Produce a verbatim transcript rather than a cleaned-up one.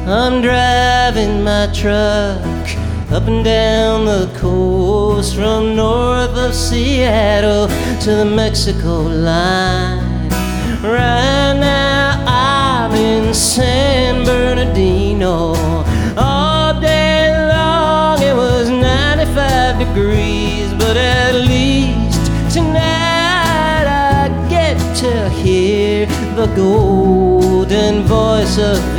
I'm driving my truck up and down the coast, from north of Seattle to the Mexico line. Right now I'm in San Bernardino. All day long it was ninety-five degrees, but at least tonight I get to hear the gold